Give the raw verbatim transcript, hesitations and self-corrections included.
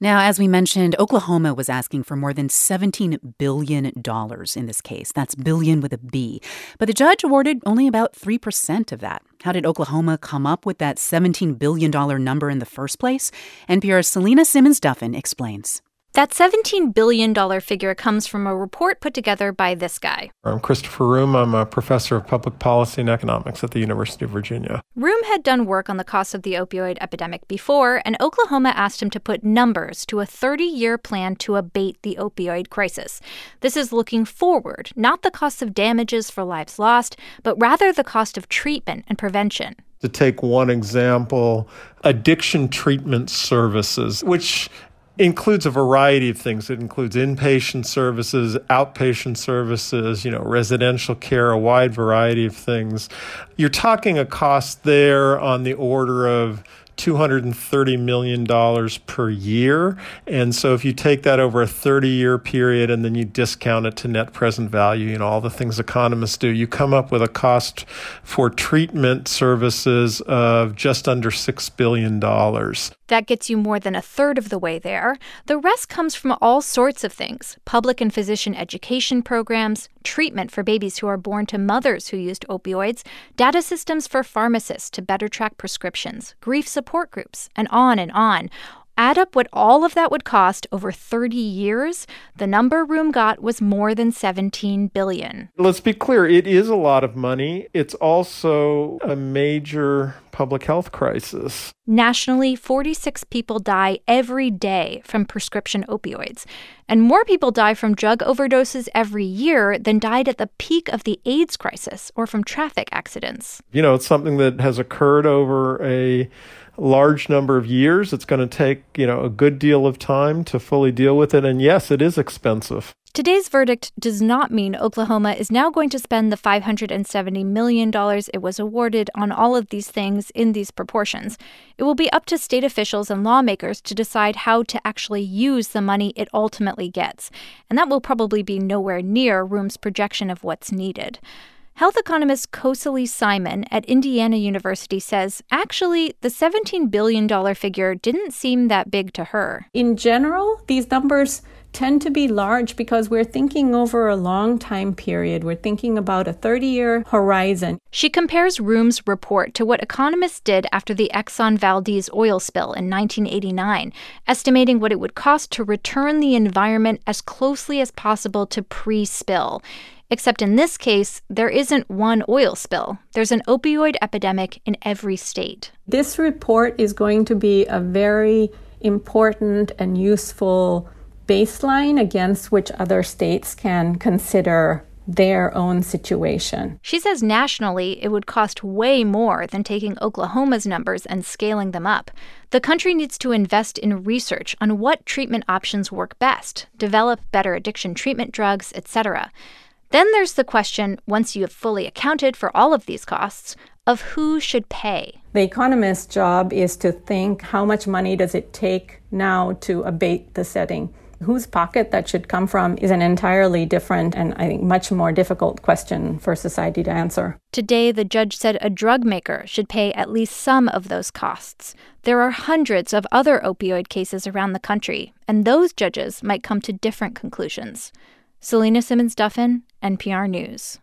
Now, as we mentioned, Oklahoma was asking for more than seventeen billion dollars in this case. That's billion with a B. But the judge awarded only about three percent of that. How did Oklahoma come up with that seventeen billion dollars number in the first place? N P R's Selena Simmons-Duffin explains. That seventeen billion dollars figure comes from a report put together by this guy. I'm Christopher Room. I'm a professor of public policy and economics at the University of Virginia. Room had done work on the cost of the opioid epidemic before, and Oklahoma asked him to put numbers to a thirty-year plan to abate the opioid crisis. This is looking forward, not the cost of damages for lives lost, but rather the cost of treatment and prevention. To take one example, addiction treatment services, which includes a variety of things. It includes inpatient services, outpatient services, you know, residential care, a wide variety of things. You're talking a cost there on the order of two hundred thirty million dollars per year. And so if you take that over a thirty-year period and then you discount it to net present value, you know, all the things economists do, you come up with a cost for treatment services of just under six billion dollars. That gets you more than a third of the way there. The rest comes from all sorts of things: public and physician education programs, treatment for babies who are born to mothers who used opioids, data systems for pharmacists to better track prescriptions, grief support groups, and on and on. Add up what all of that would cost over thirty years, the number Room got was more than seventeen billion dollars. Let's be clear, it is a lot of money. It's also a major public health crisis. Nationally, forty-six people die every day from prescription opioids, and more people die from drug overdoses every year than died at the peak of the AIDS crisis or from traffic accidents. You know, it's something that has occurred over a large number of years. It's going to take, you know, a good deal of time to fully deal with it. And yes, it is expensive. Today's verdict does not mean Oklahoma is now going to spend the five hundred seventy million dollars it was awarded on all of these things in these proportions. It will be up to state officials and lawmakers to decide how to actually use the money it ultimately gets. And that will probably be nowhere near Room's projection of what's needed. Health economist Kosali Simon at Indiana University says, actually, the seventeen billion dollars figure didn't seem that big to her. In general, these numbers tend to be large because we're thinking over a long time period. We're thinking about a thirty-year horizon. She compares Room's report to what economists did after the Exxon Valdez oil spill in nineteen eighty-nine, estimating what it would cost to return the environment as closely as possible to pre-spill. Except in this case, there isn't one oil spill. There's an opioid epidemic in every state. This report is going to be a very important and useful baseline against which other states can consider their own situation. She says nationally, it would cost way more than taking Oklahoma's numbers and scaling them up. The country needs to invest in research on what treatment options work best, develop better addiction treatment drugs, et cetera. Then there's the question, once you have fully accounted for all of these costs, of who should pay. The economist's job is to think, how much money does it take now to abate the setting? Whose pocket that should come from is an entirely different and, I think, much more difficult question for society to answer. Today, the judge said a drug maker should pay at least some of those costs. There are hundreds of other opioid cases around the country, and those judges might come to different conclusions. Selena Simmons-Duffin, N P R News.